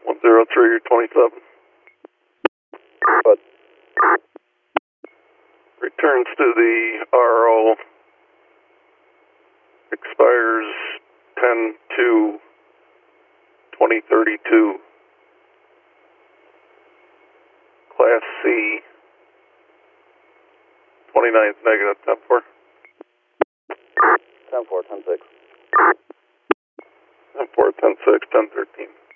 10327. But Returns to the RO. Expires 10/2/2032. Class C. 29 is negative. 10-4. 10-4, 10-6. 10-4, 10-6, 10-13.